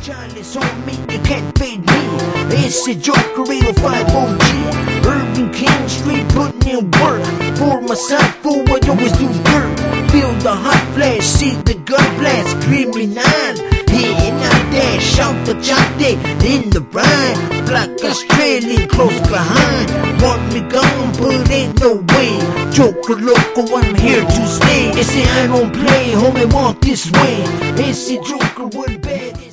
Chalice on me, you can't fade me. It's a Joker 805 OG. Urban King Street, putting in work. For my side, fool, I always do dirt. Feel the hot flash, see the gun blast. Criminal, hitting out there. Shout the chote in the rhyme. Black Australian close behind. Want me gone, but ain't no way. Joker loco, I'm here to stay. They say I don't play, homie, walk this way. It's a Joker, one bad.